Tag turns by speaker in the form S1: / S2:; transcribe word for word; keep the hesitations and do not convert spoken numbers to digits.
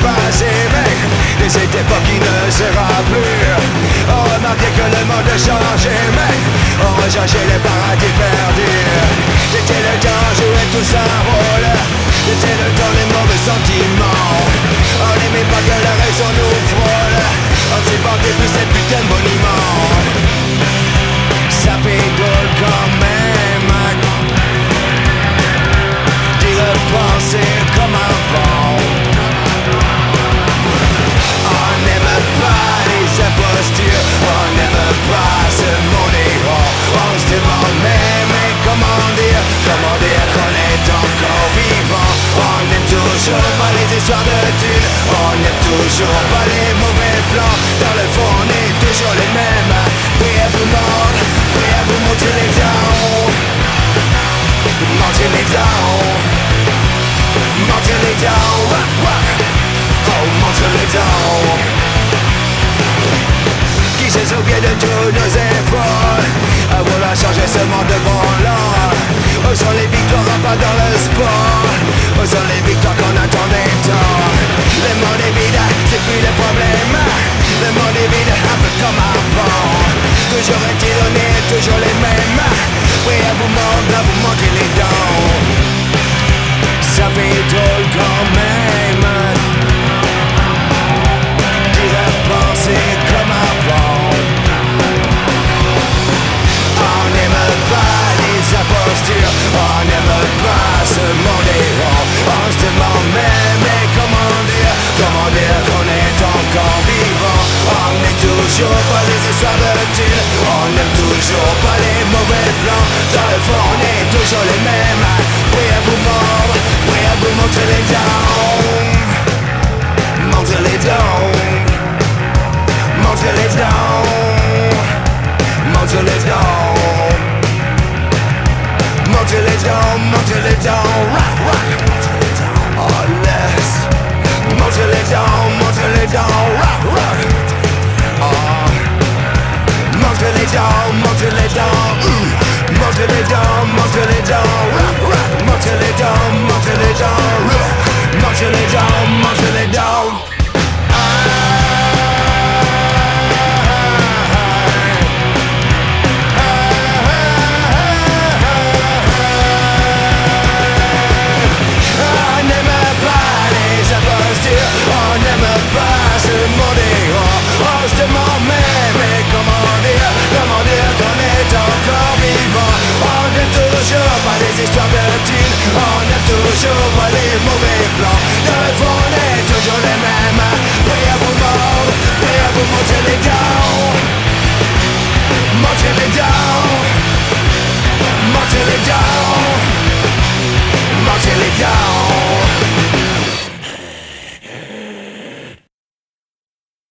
S1: passé, mec, et cette époque qui ne sera plus. On remarquait que le monde a changé, mec, on recherchait les paradis perdus. C'était le temps, jouait tous un rôle. C'était le temps des mauvais sentiments. On n'aimait pas que la raison nous frôle. On s'est vanté plus cette putain de monument. Ça fait drôle quand même d'y repenser comme avant. On n'aime pas les impostures, on n'aime pas ce monde errant. On se demande même comment dire, comment dire qu'on est encore vivant. On n'aime toujours pas les histoires de thunes, on n'aime toujours pas les mauvais plans. Dans le fond on est toujours les mêmes. Prêt à vous mordre, prêt à vous monter les dents. Monter les dents, monter les dents. Oh, montre les dents. Qui se souvient de tous nos efforts à vouloir changer ce monde branlant. Où sont les victoires, pas dans le sport? Où sont les victoires qu'on attendait tant? Le monde est vide, c'est plus le problème. Le monde est vide, un peu comme avant. Toujours étiré, toujours les mêmes. Oui, à vous mordre, à vous manquer les dents. Ça fait drôle quand même d'y repenser comme avant. On n'aime pas les impostures, on n'aime pas ce monde errant. On se demande même mais comment dire, comment dire qu'on est encore vivant. On n'aime toujours pas les histoires de thunes, on n'aime toujours pas les mauvais plans. Dans le fond on est toujours les mêmes.